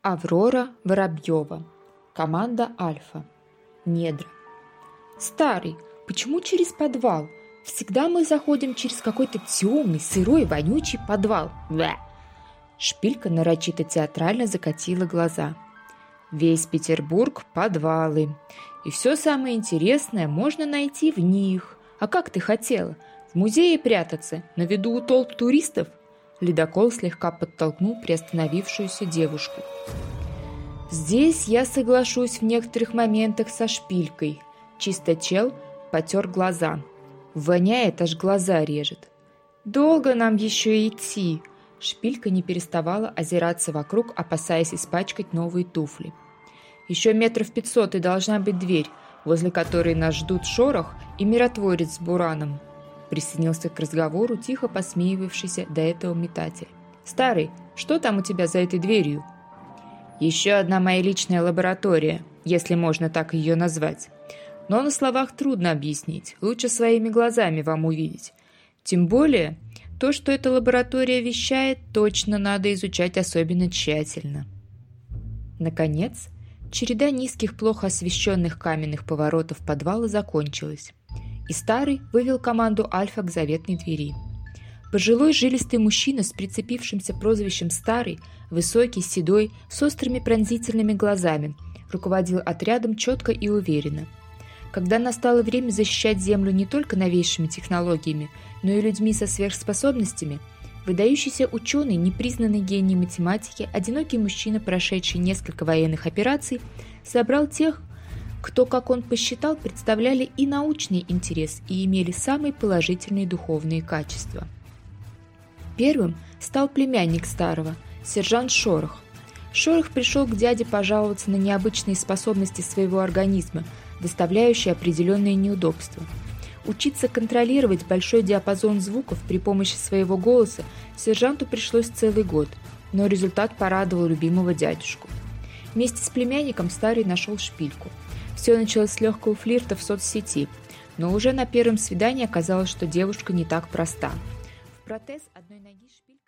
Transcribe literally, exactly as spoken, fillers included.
Аврора Воробьева. Команда Альфа. Недра. Старый, почему через подвал? Всегда мы заходим через какой-то темный, сырой, вонючий подвал. Бэ! Шпилька нарочито театрально закатила глаза. Весь Петербург – подвалы. И все самое интересное можно найти в них. А как ты хотела? В музее прятаться? На виду у толп туристов? Ледокол слегка подтолкнул приостановившуюся девушку. Здесь я соглашусь в некоторых моментах со Шпилькой. Чисточел потер глаза. Воняет, аж глаза режет. Долго нам еще идти? Шпилька не переставала озираться вокруг, опасаясь испачкать новые туфли. Еще метров пятьсот и должна быть дверь, возле которой нас ждут Шорох и Миротворец с Бураном. Присоединился к разговору тихо посмеивавшийся до этого метатель. «Старый, что там у тебя за этой дверью?» «Еще одна моя личная лаборатория, если можно так ее назвать. Но на словах трудно объяснить, лучше своими глазами вам увидеть. Тем более, то, что эта лаборатория вещает, точно надо изучать особенно тщательно». Наконец, череда низких, плохо освещенных каменных поворотов подвала закончилась, и Старый вывел команду Альфа к заветной двери. Пожилой жилистый мужчина с прицепившимся прозвищем Старый, высокий, седой, с острыми пронзительными глазами, руководил отрядом четко и уверенно. Когда настало время защищать Землю не только новейшими технологиями, но и людьми со сверхспособностями, выдающийся ученый, непризнанный гений математики, одинокий мужчина, прошедший несколько военных операций, собрал тех, кто, как он посчитал, представляли и научный интерес, и имели самые положительные духовные качества. Первым стал племянник Старого, сержант Шорох. Шорох пришел к дяде пожаловаться на необычные способности своего организма, доставляющие определенные неудобства. Учиться контролировать большой диапазон звуков при помощи своего голоса сержанту пришлось целый год, но результат порадовал любимого дядюшку. Вместе с племянником Старый нашел Шпильку. Все началось с легкого флирта в соцсети, но уже на первом свидании оказалось, что девушка не так проста. В протез одной ноги Шпилька